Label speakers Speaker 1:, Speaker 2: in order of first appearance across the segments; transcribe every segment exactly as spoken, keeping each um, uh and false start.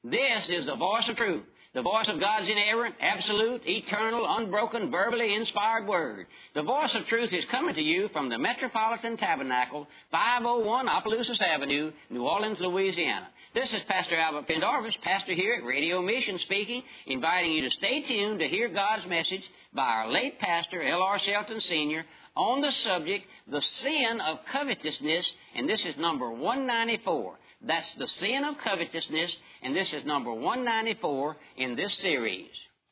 Speaker 1: This is the voice of truth, the voice of God's inerrant, absolute, eternal, unbroken, verbally inspired Word. The voice of truth is coming to you from the Metropolitan Tabernacle, five oh one Opelousas Avenue, New Orleans, Louisiana. This is Pastor Albert Pendarvis, pastor here at Radio Mission, speaking, inviting you to stay tuned to hear God's message by our late pastor, L R Shelton Senior, on the subject, the sin of covetousness, and this is number one ninety-four. That's the sin of covetousness, and this is number one ninety-four in this series.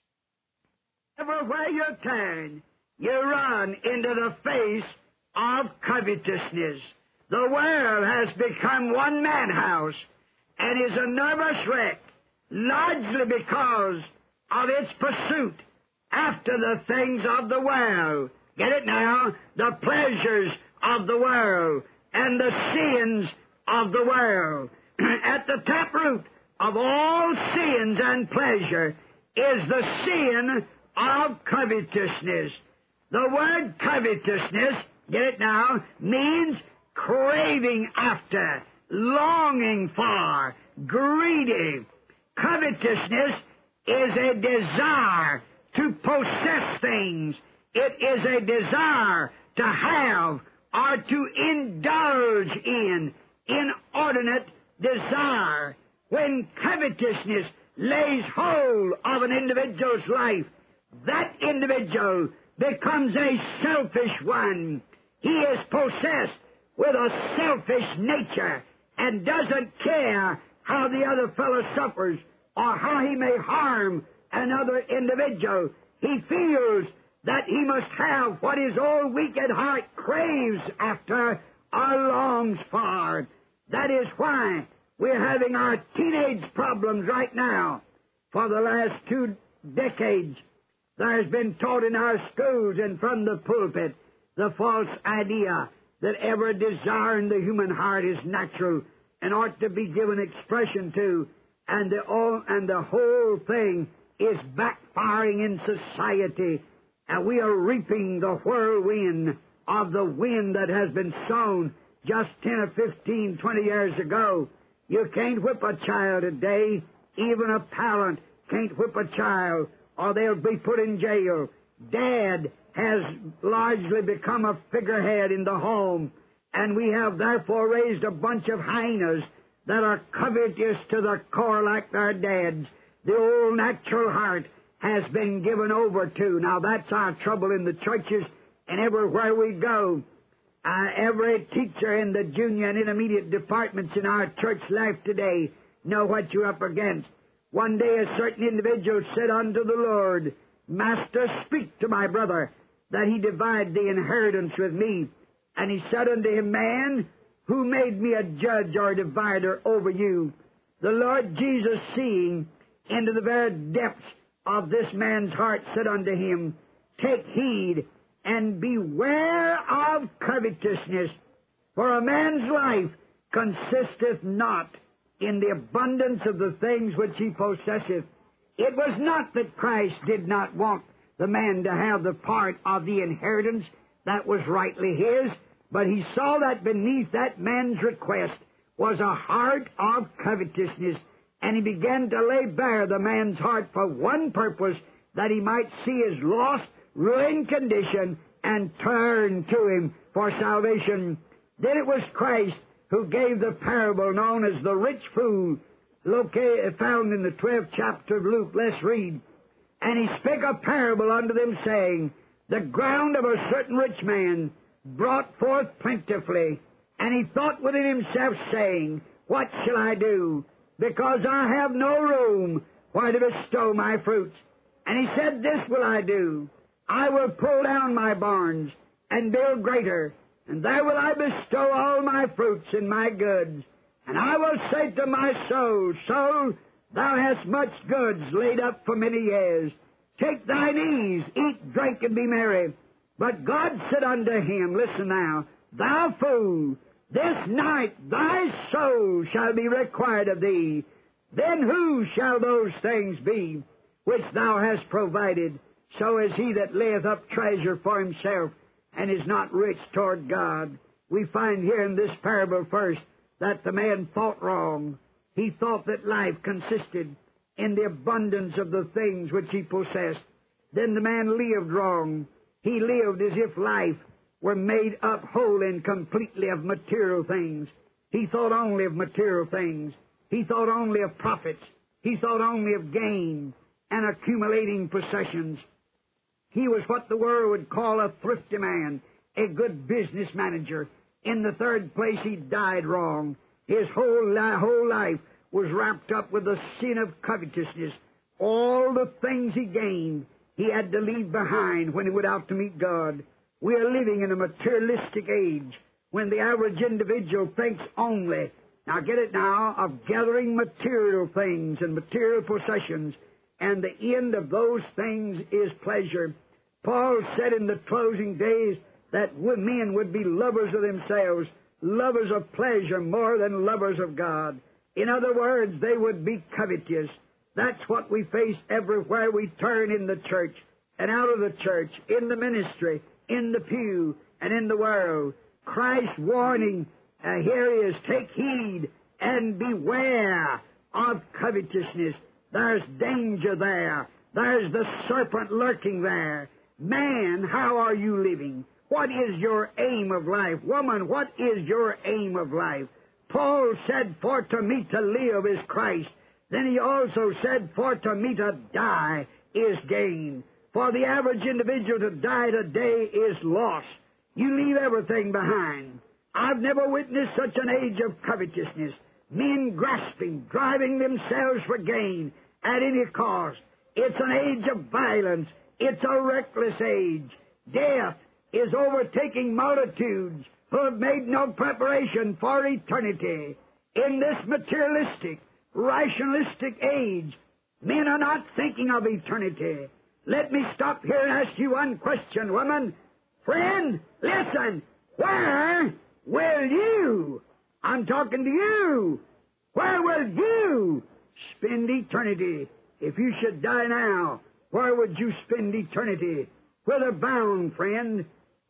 Speaker 2: Everywhere you turn, you run into the face of covetousness. The world has become one madhouse and is a nervous wreck, largely because of its pursuit after the things of the world. Get it now? The pleasures of the world and the sins of the world. At the taproot of all sins and pleasure is the sin of covetousness. The word covetousness, get it now, means craving after, longing for, greedy. Covetousness is a desire to possess things. It is a desire to have or to indulge in inordinate desire. When covetousness lays hold of an individual's life, that individual becomes a selfish one. He is possessed with a selfish nature and doesn't care how the other fellow suffers or how he may harm another individual. He feels that he must have what his own wicked heart craves after or longs for. That is why we're having our teenage problems right now. For the last two decades, there has been taught in our schools and from the pulpit the false idea that every desire in the human heart is natural and ought to be given expression to, and the, all, and the whole thing is backfiring in society, and we are reaping the whirlwind of the wind that has been sown just ten or fifteen, twenty years ago. You can't whip a child today. Even a parent can't whip a child, or they'll be put in jail. Dad has largely become a figurehead in the home, and we have therefore raised a bunch of hyenas that are covetous to the core like their dads. The old natural heart has been given over to. Now that's our trouble in the churches and everywhere we go. Uh, every teacher in the junior and intermediate departments in our church life today know what you're up against. One day a certain individual said unto the Lord, Master, speak to my brother, that he divide the inheritance with me. And he said unto him, Man, who made me a judge or a divider over you? The Lord Jesus, seeing into the very depths of this man's heart, said unto him, Take heed and beware of covetousness, for a man's life consisteth not in the abundance of the things which he possesseth. It was not that Christ did not want the man to have the part of the inheritance that was rightly his, but he saw that beneath that man's request was a heart of covetousness, and he began to lay bare the man's heart for one purpose, that he might see his lost, ruined condition and turn to him for salvation. Then it was Christ who gave the parable known as the rich fool, located, found in the twelfth chapter of Luke. Let's read. And he spake a parable unto them, saying, The ground of a certain rich man brought forth plentifully. And he thought within himself, saying, What shall I do? Because I have no room where to bestow my fruits. And he said, This will I do. I will pull down my barns and build greater, and there will I bestow all my fruits and my goods. And I will say to my soul, Soul, thou hast much goods laid up for many years. Take thine ease, eat, drink, and be merry. But God said unto him, Listen now, Thou fool, this night thy soul shall be required of thee. Then whose shall those things be which thou hast provided? So is he that layeth up treasure for himself, and is not rich toward God. We find here in this parable first that the man thought wrong. He thought that life consisted in the abundance of the things which he possessed. Then the man lived wrong. He lived as if life were made up whole and completely of material things. He thought only of material things. He thought only of profits. He thought only of gain and accumulating possessions. He was what the world would call a thrifty man, a good business manager. In the third place, he died wrong. His whole, li- whole life was wrapped up with the sin of covetousness. All the things he gained, he had to leave behind when he went out to meet God. We are living in a materialistic age when the average individual thinks only, now get it now, of gathering material things and material possessions, and the end of those things is pleasure. Paul said in the closing days that men would be lovers of themselves, lovers of pleasure more than lovers of God. In other words, they would be covetous. That's what we face everywhere we turn in the church and out of the church, in the ministry, in the pew, and in the world. Christ's warning, uh, here is, take heed and beware of covetousness. There's danger there. There's the serpent lurking there. Man, how are you living? What is your aim of life? Woman, what is your aim of life? Paul said, for to me to live is Christ. Then he also said, for to me to die is gain. For the average individual to die today is loss. You leave everything behind. I've never witnessed such an age of covetousness. Men grasping, driving themselves for gain at any cost. It's an age of violence. It's a reckless age. Death is overtaking multitudes who have made no preparation for eternity. In this materialistic, rationalistic age, men are not thinking of eternity. Let me stop here and ask you one question, woman. Friend, listen. Where will you, I'm talking to you, where will you spend eternity? If you should die now, where would you spend eternity? Whither bound, friend?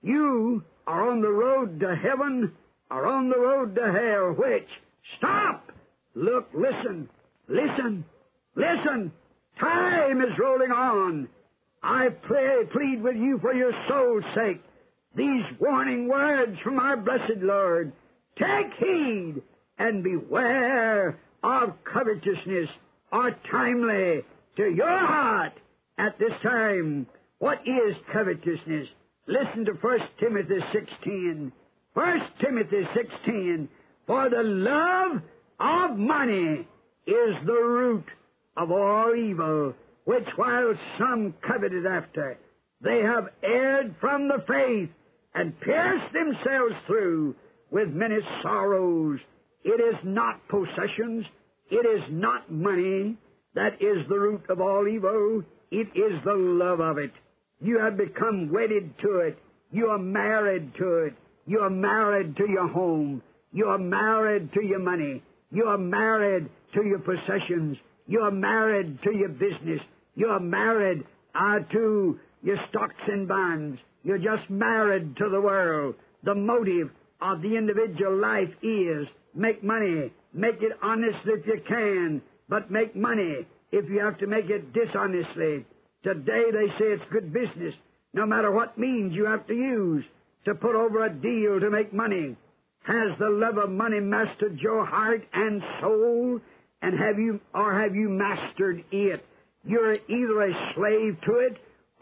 Speaker 2: You are on the road to heaven or on the road to hell. Which? Stop! Look, listen, listen, listen. Time is rolling on. I pray, plead with you for your soul's sake. These warning words from our blessed Lord. Take heed and beware of covetousness are timely to your heart at this time. What is covetousness? Listen to First Timothy six ten. First Timothy six ten. For the love of money is the root of all evil, which while some coveted after, they have erred from the faith and pierced themselves through with many sorrows. It is not possessions, it is not money that is the root of all evil. It is the love of it. You have become wedded to it. You are married to it. You are married to your home. You are married to your money. You are married to your possessions. You are married to your business. You are married uh, to your stocks and bonds. You're just married to the world. The motive of the individual life is make money. Make it honestly if you can, but make money if you have to make it dishonestly. Today they say it's good business, no matter what means you have to use to put over a deal to make money. Has the love of money mastered your heart and soul? And have you, or have you mastered it? You're either a slave to it,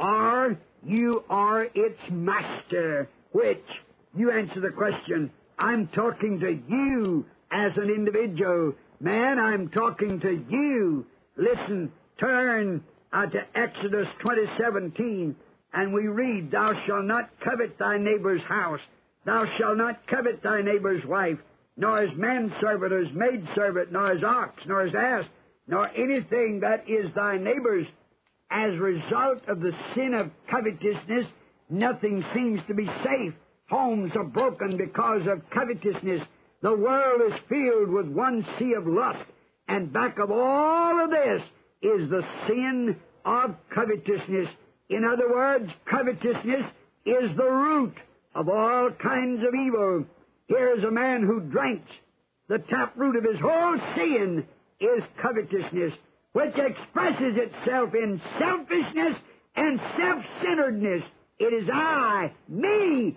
Speaker 2: or you are its master. Which? You answer the question. I'm talking to you as an individual. Man, I'm talking to you. Listen, turn uh, to Exodus twenty seventeen, and we read, Thou shalt not covet thy neighbor's house. Thou shalt not covet thy neighbor's wife, nor his manservant, or his maidservant, nor his ox, nor his ass, nor anything that is thy neighbor's. As a result of the sin of covetousness, nothing seems to be safe. Homes are broken because of covetousness. The world is filled with one sea of lust, and back of all of this is the sin of covetousness. In other words, covetousness is the root of all kinds of evil. Here is a man who drinks, the taproot of his whole sin is covetousness, which expresses itself in selfishness and self-centeredness. It is I, me,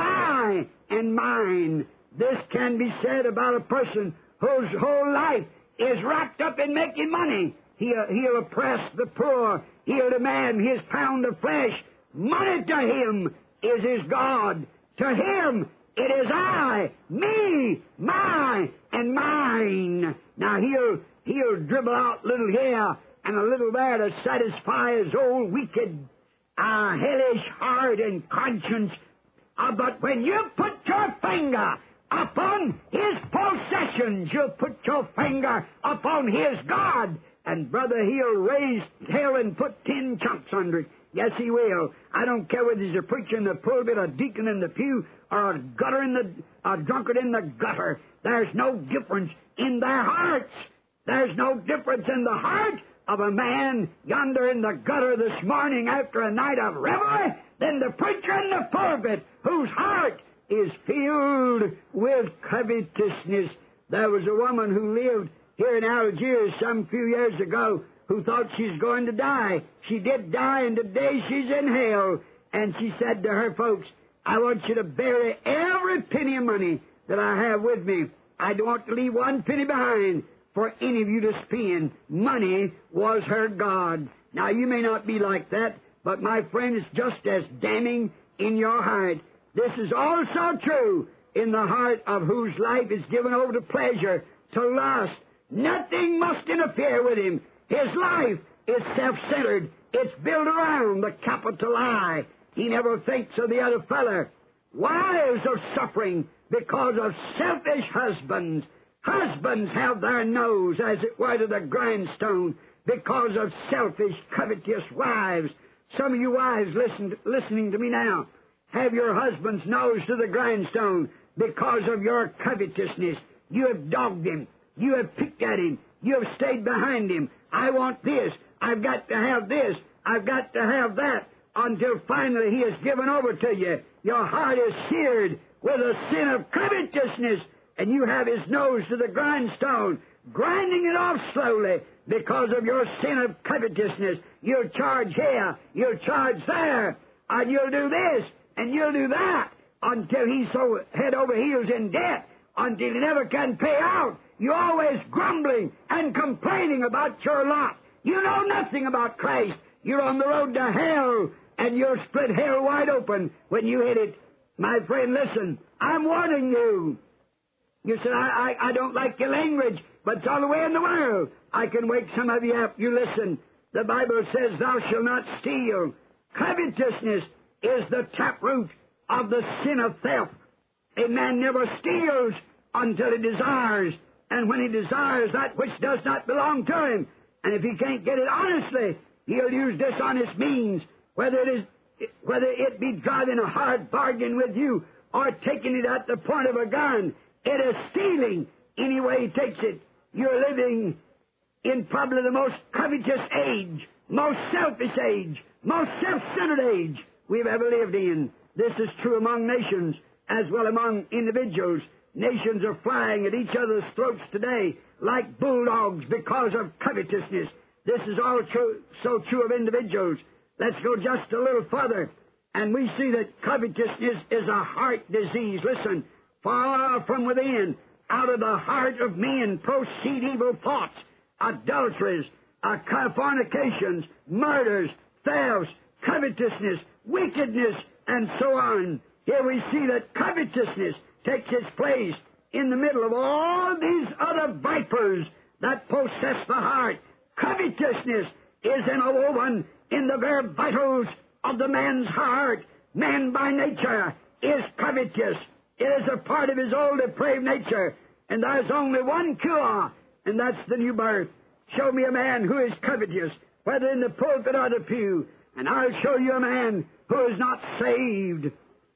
Speaker 2: my, and mine. This can be said about a person whose whole life is wrapped up in making money. He'll, he'll oppress the poor. He'll demand his pound of flesh. Money to him is his God. To him it is I, me, my, and mine. Now he'll, he'll dribble out little here and a little there to satisfy his old wicked, uh, hellish heart and conscience. Uh, but when you put your finger upon his possessions, you put your finger upon his God, and brother, he'll raise hell and put ten chunks under it. Yes, he will. I don't care whether he's a preacher in the pulpit, a deacon in the pew, or a gutter in the, a drunkard in the gutter. There's no difference in their hearts. There's no difference in the heart of a man yonder in the gutter this morning after a night of revelry than the preacher in the pulpit whose heart is filled with covetousness. There was a woman who lived here in Algiers some few years ago who thought she's going to die. She did die, and today she's in hell. And she said to her folks, I want you to bury every penny of money that I have with me. I don't want to leave one penny behind for any of you to spend. Money was her God. Now, you may not be like that, but my friend, it's just as damning in your heart. This is also true in the heart of whose life is given over to pleasure, to lust. Nothing must interfere with him. His life is self-centered. It's built around the capital I. He never thinks of the other feller. Wives are suffering because of selfish husbands. Husbands have their nose, as it were, to the grindstone because of selfish, covetous wives. Some of you wives listen, listening to me now have your husband's nose to the grindstone because of your covetousness. You have dogged him. You have picked at him. You have stayed behind him. I want this. I've got to have this. I've got to have that, until finally he is given over to you. Your heart is seared with a sin of covetousness, and you have his nose to the grindstone, grinding it off slowly because of your sin of covetousness. You'll charge here, you'll charge there, and you'll do this, and you'll do that, until he's so head over heels in debt, until he never can pay out. You're always grumbling and complaining about your lot. You know nothing about Christ. You're on the road to hell, and you'll split hell wide open when you hit it. My friend, listen, I'm warning you. You said, I, I, I don't like your language, but it's all the way in the world. I can wake some of you up. You listen. The Bible says, thou shalt not steal. Covetousness is the taproot of the sin of theft. A man never steals until he desires, and when he desires that which does not belong to him, and if he can't get it honestly, he'll use dishonest means, whether it is, whether it be driving a hard bargain with you or taking it at the point of a gun. It is stealing any way he takes it. You're living in probably the most covetous age, most selfish age, most self-centered age we've ever lived in. This is true among nations as well among individuals. Nations are flying at each other's throats today like bulldogs because of covetousness. This is all true, so true of individuals. Let's go just a little further, and we see that covetousness is a heart disease. Listen, far from within, out of the heart of men proceed evil thoughts, adulteries, uh, fornications, murders, thefts, covetousness, wickedness, and so on. Here we see that covetousness takes its place in the middle of all these other vipers that possess the heart. Covetousness is interwoven in the very vitals of the man's heart. Man by nature is covetous. It is a part of his old depraved nature, and there's only one cure, and that's the new birth. Show me a man who is covetous, whether in the pulpit or the pew, and I'll show you a man who is not saved.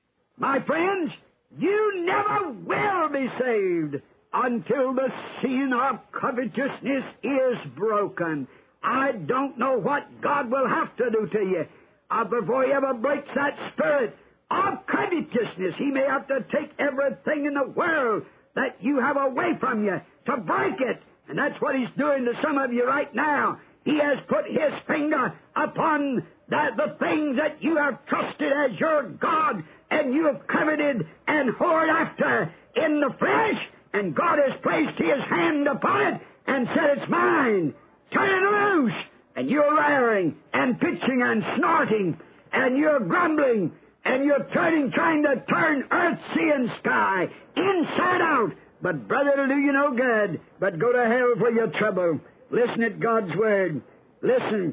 Speaker 2: My friends, you never will be saved until the sin of covetousness is broken. I don't know what God will have to do to you uh, before He ever breaks that spirit of covetousness. He may have to take everything in the world that you have away from you, to break it. And that's what He's doing to some of you right now. He has put His finger upon the, the things that you have trusted as your God, and you have coveted and whored after in the flesh, and God has placed His hand upon it and said, it's mine. Turn it loose. And you're raring and pitching and snorting, and you're grumbling, and you're turning, trying to turn earth, sea, and sky inside out. But, brother, it'll do you no good, but go to hell for your trouble. Listen at God's Word. Listen.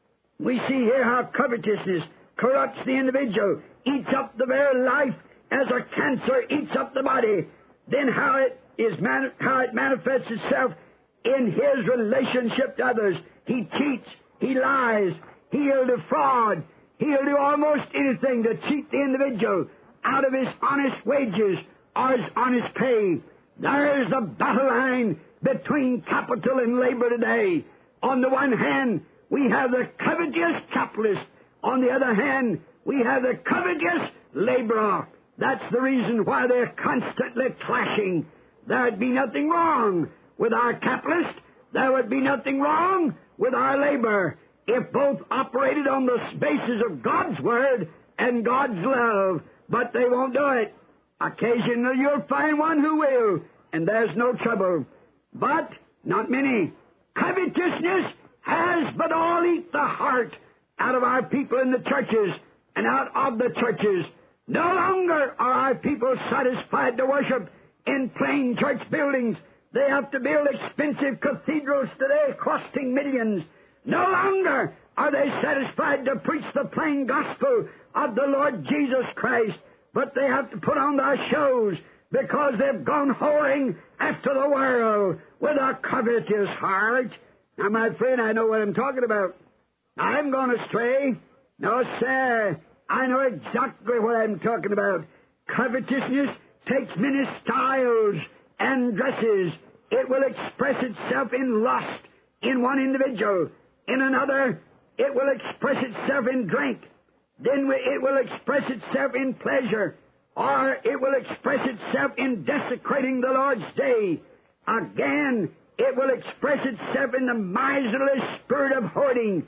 Speaker 2: We see here how covetousness corrupts the individual, eats up the very life as a cancer eats up the body. Then how it is mani- how it manifests itself in his relationship to others. He cheats, he lies, he'll defraud, he'll do almost anything to cheat the individual out of his honest wages or his honest pay. There's the battle line between capital and labor today. On the one hand, we have the covetous capitalist. On the other hand, we have the covetous laborer. That's the reason why they're constantly clashing. There'd be nothing wrong with our capitalist. There would be nothing wrong with our labor if both operated on the basis of God's Word and God's love. But they won't do it. Occasionally you'll find one who will, and there's no trouble. But not many. Covetousness has but all eat the heart out of our people in the churches and out of the churches. No longer are our people satisfied to worship in plain church buildings. They have to build expensive cathedrals today costing millions. No longer are they satisfied to preach the plain gospel of the Lord Jesus Christ, but they have to put on their shows because they've gone whoring after the world with a covetous heart. Now, my friend, I know what I'm talking about. I'm gone astray. No, sir. I know exactly what I'm talking about. Covetousness takes many styles and dresses. It will express itself in lust in one individual. In another, it will express itself in drink. Then it will express itself in pleasure. Or it will express itself in desecrating the Lord's day. Again, it will express itself in the miserly spirit of hoarding.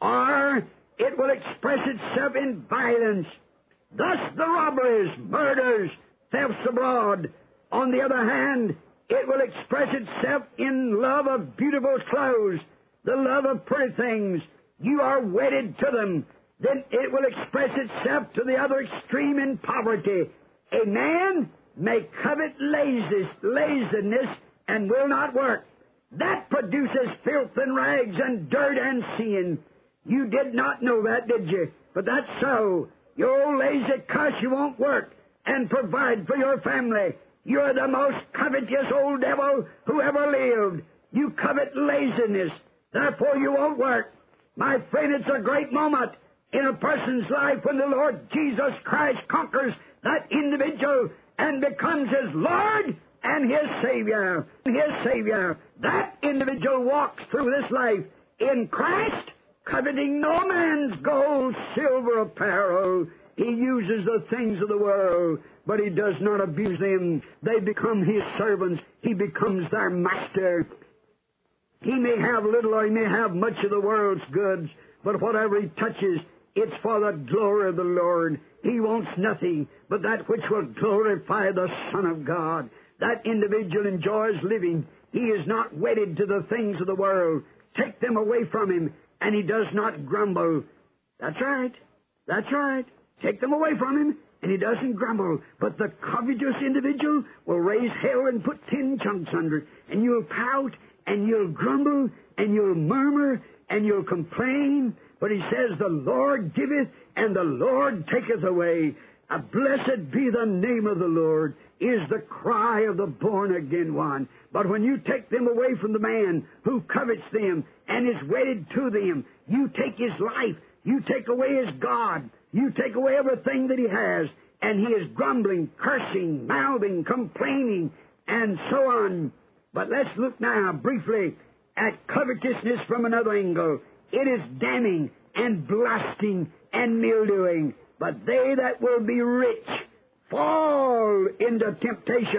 Speaker 2: Or it will express itself in violence. Thus the robberies, murders, thefts abroad. On the other hand, it will express itself in love of beautiful clothes, the love of pretty things. You are wedded to them. Then it will express itself to the other extreme in poverty. A man may covet lazy, laziness and will not work. That produces filth and rags and dirt and sin. You did not know that, did you? But that's so. You old lazy cuss, you won't work and provide for your family. You're the most covetous old devil who ever lived. You covet laziness. Therefore you won't work. My friend, it's a great moment in a person's life when the Lord Jesus Christ conquers that individual and becomes his Lord and his Savior. His Savior. That individual walks through this life in Christ, coveting no man's gold, silver, apparel. He uses the things of the world, but he does not abuse them. They become his servants. He becomes their master. He may have little or he may have much of the world's goods, but whatever he touches, it's for the glory of the Lord. He wants nothing but that which will glorify the Son of God. That individual enjoys living. He is not wedded to the things of the world. Take them away from him, and he does not grumble. That's right. That's right. Take them away from him, and he doesn't grumble. But the covetous individual will raise hell and put tin chunks under it, and you'll pout, and you'll grumble, and you'll murmur, and you'll complain. But he says, the Lord giveth, and the Lord taketh away. A blessed be the name of the Lord, is the cry of the born-again one. But when you take them away from the man who covets them and is wedded to them, you take his life, you take away his God, you take away everything that he has, and he is grumbling, cursing, mouthing, complaining, and so on. But let's look now briefly at covetousness from another angle. It is damning and blasting and mildewing. But they that will be rich fall into temptation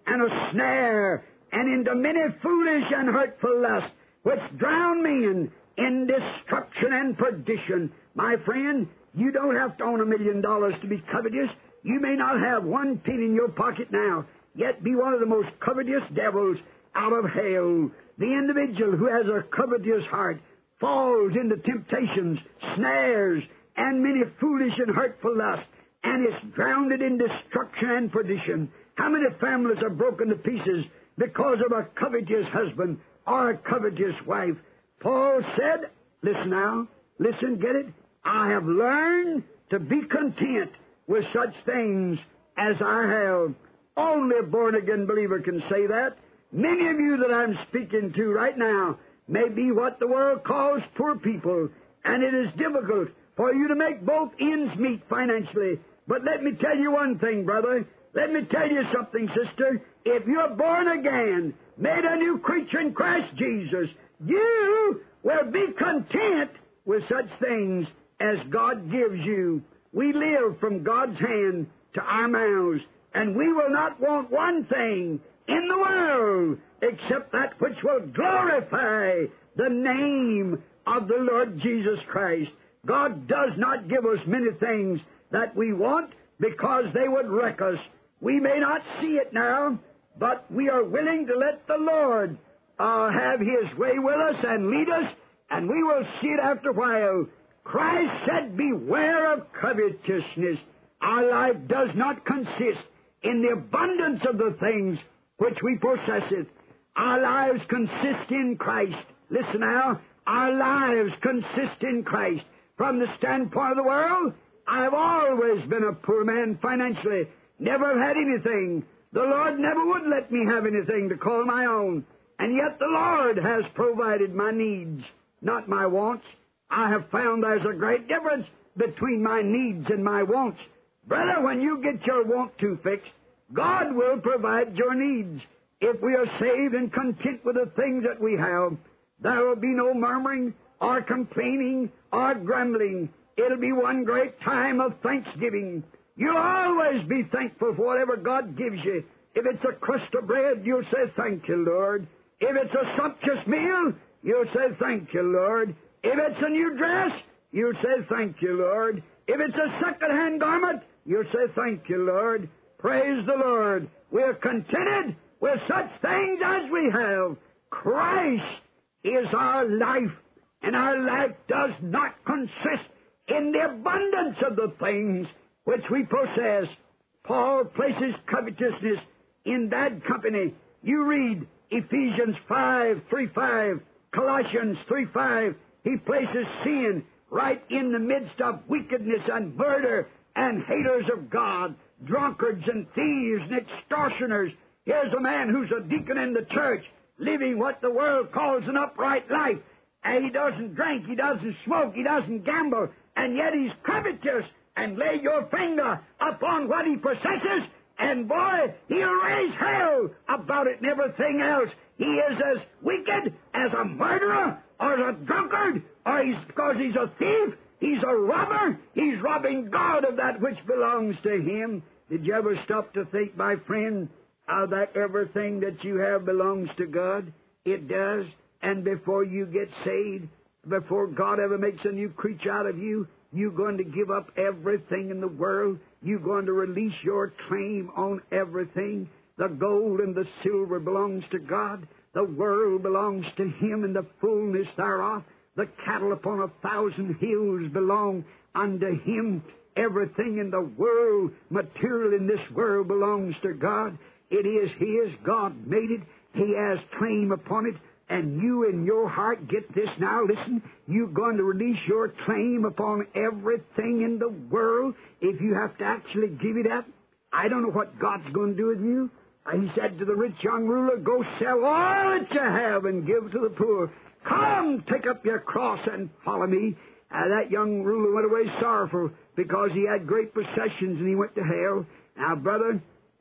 Speaker 2: and a snare, and into many foolish and hurtful lusts, which drown men in destruction and perdition. My friend, you don't have to own a million dollars to be covetous. You may not have one penny in your pocket now, yet be one of the most covetous devils out of hell. The individual who has a covetous heart falls into temptations, snares, and many foolish and hurtful lusts, and is drowned in destruction and perdition. How many families are broken to pieces because of a covetous husband or a covetous wife? Paul said, listen now, listen, get it? I have learned to be content with such things as I have. Only a born-again believer can say that. Many of you that I'm speaking to right now may be what the world calls poor people, and it is difficult for you to make both ends meet financially. But let me tell you one thing, brother. Let me tell you something, sister. If you're born again, made a new creature in Christ Jesus, you will be content with such things as God gives you. We live from God's hand to our mouths, and we will not want one thing in the world except that which will glorify the name of the Lord Jesus Christ. God does not give us many things that we want because they would wreck us. We may not see it now, but we are willing to let the Lord uh, have His way with us and lead us, and we will see it after a while. Christ said, beware of covetousness. Our life does not consist in the abundance of the things which we possess. Our lives consist in Christ. Listen now, our lives consist in Christ. From the standpoint of the world, I've always been a poor man financially, never had anything. The Lord never would let me have anything to call my own. And yet the Lord has provided my needs, not my wants. I have found there's a great difference between my needs and my wants. Brother, when you get your want to fixed, God will provide your needs. If we are saved and content with the things that we have, there will be no murmuring or complaining or grumbling. It'll be one great time of thanksgiving. You'll always be thankful for whatever God gives you. If it's a crust of bread, you'll say, thank you, Lord. If it's a sumptuous meal, you'll say, thank you, Lord. If it's a new dress, you'll say, thank you, Lord. If it's a second-hand garment, you'll say, thank you, Lord. Praise the Lord. We're contented with such things as we have. Christ is our life, and our life does not consist in the abundance of the things which we possess. Paul places covetousness in bad company. You read Ephesians five, three, five, Colossians three, five. He places sin right in the midst of wickedness and murder and haters of God, drunkards and thieves and extortioners. Here's a man who's a deacon in the church, living what the world calls an upright life. And he doesn't drink, he doesn't smoke, he doesn't gamble, and yet he's covetous. And lay your finger upon what he possesses, and boy, he'll raise hell about it and everything else. He is as wicked as a murderer or a drunkard, or he's, because he's a thief, he's a robber. He's robbing God of that which belongs to him. Did you ever stop to think, my friend, how that everything that you have belongs to God? It does. And before you get saved, before God ever makes a new creature out of you, you're going to give up everything in the world. You're going to release your claim on everything. The gold and the silver belongs to God. The world belongs to Him and the fullness thereof. The cattle upon a thousand hills belong unto Him. Everything in the world, material in this world, belongs to God. It is His. God made it. He has claim upon it. And you in your heart, get this now, listen, you're going to release your claim upon everything in the world if you have to actually give it up. I don't know what God's going to do with you. He said to the rich young ruler, go sell all that you have and give to the poor. Come, take up your cross and follow me. Uh, that young ruler went away sorrowful because he had great possessions and he went to hell. Now, brother,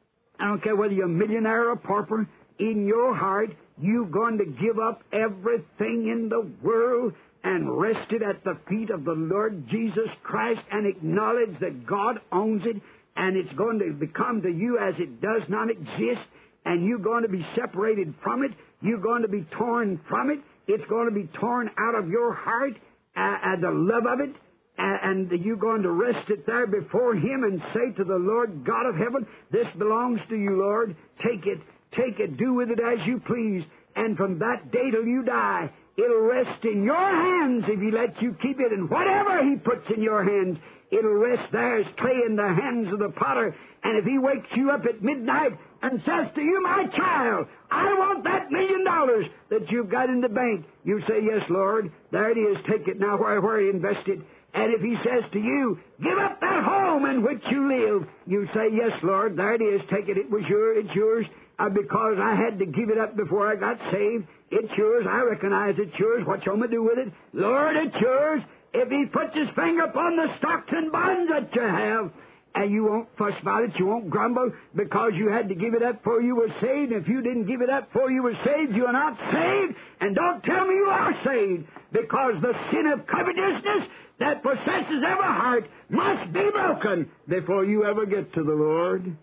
Speaker 2: I don't care whether you're a millionaire or a pauper, in your heart, you're going to give up everything in the world and rest it at the feet of the Lord Jesus Christ and acknowledge that God owns it, and it's going to become to you as it does not exist. and you're going to be separated from it. You're going to be torn from it. It's going to be torn out of your heart, uh, uh, the love of it, uh, and you're going to rest it there before Him and say to the Lord God of heaven, this belongs to you, Lord. Take it, take it, do with it as you please. And from that day till you die, it'll rest in your hands if He lets you keep it. And whatever He puts in your hands, it'll rest there as clay in the hands of the potter. And if He wakes you up at midnight and says to you, my child, I want that million dollars that you've got in the bank, you say, yes, Lord, there it is, take it now, where, where invest it. And if He says to you, give up that home in which you live, you say, yes, Lord, there it is, take it, it was yours, it's yours, uh, because I had to give it up before I got saved. It's yours, I recognize it's yours, what you want me to do with it? Lord, it's yours. If He puts His finger upon the stocks and bonds that you have, and you won't fuss about it, you won't grumble because you had to give it up before you were saved. And if you didn't give it up before you were saved, you are not saved. And don't tell me you are saved, because the sin of covetousness that possesses every heart must be broken before you ever get to the Lord.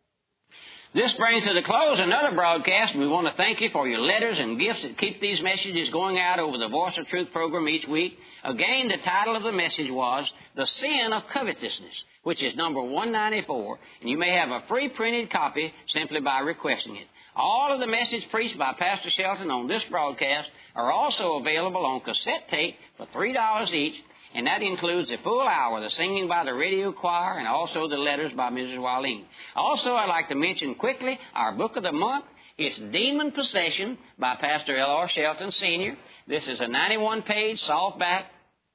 Speaker 1: This brings to the close another broadcast. We want to thank you for your letters and gifts that keep these messages going out over the Voice of Truth program each week. Again, the title of the message was The Sin of Covetousness, which is number one ninety-four, and you may have a free printed copy simply by requesting it. All of the messages preached by Pastor Shelton on this broadcast are also available on cassette tape for three dollars each, and that includes the full hour, the singing by the radio choir, and also the letters by Missus Wileen. Also, I'd like to mention quickly our book of the month. It's Demon Possession by Pastor L R Shelton, Senior This is a ninety-one page softback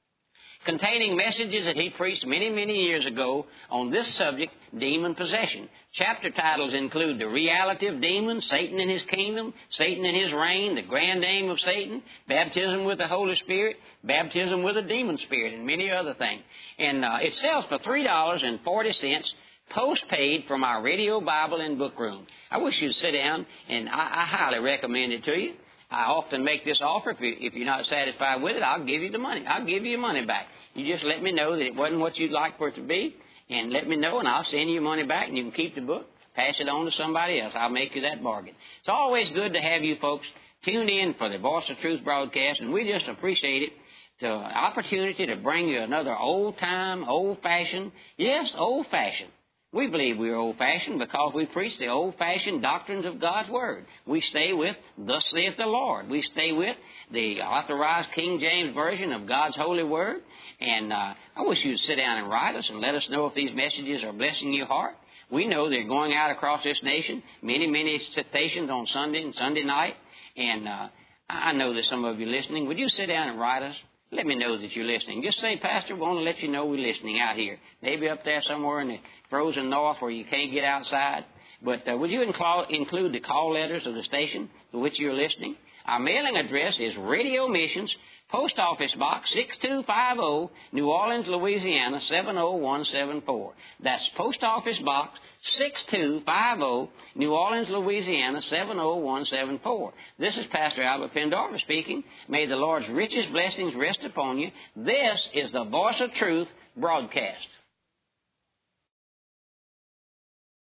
Speaker 1: containing messages that he preached many, many years ago on this subject, demon possession. Chapter titles include The Reality of Demons, Satan and His Kingdom, Satan and His Reign, The Grand Aim of Satan, Baptism with the Holy Spirit, Baptism with a Demon Spirit, and many other things. And uh, it sells for three dollars and forty cents postpaid from our Radio Bible and Book Room. I wish you'd sit down, and I, I highly recommend it to you. I often make this offer. If, you, if you're not satisfied with it, I'll give you the money. I'll give you your money back. You just let me know that it wasn't what you'd like for it to be, and let me know, and I'll send you your money back, and you can keep the book, pass it on to somebody else. I'll make you that bargain. It's always good to have you folks tuned in for the Voice of Truth broadcast, and we just appreciate it, the opportunity to bring you another old-time, old-fashioned, yes, old-fashioned. We believe we are old-fashioned because we preach the old-fashioned doctrines of God's Word. We stay with, thus saith the Lord. We stay with the authorized King James Version of God's Holy Word. And uh, I wish you'd sit down and write us and let us know if these messages are blessing your heart. We know they're going out across this nation, many, many stations on Sunday and Sunday night. And uh, I know that some of you are listening. Would you sit down and write us? Let me know that you're listening. Just say, Pastor, we want to let you know we're listening out here. Maybe up there somewhere in the frozen north where you can't get outside. But uh, would you incl- include the call letters of the station to which you're listening? Our mailing address is Radio Missions, Post Office Box six two five zero, New Orleans, Louisiana seven oh one seven four. That's Post Office Box six two five zero, New Orleans, Louisiana seven oh one seven four. This is Pastor Albert Pendorfer speaking. May the Lord's richest blessings rest upon you. This is the Voice of Truth broadcast.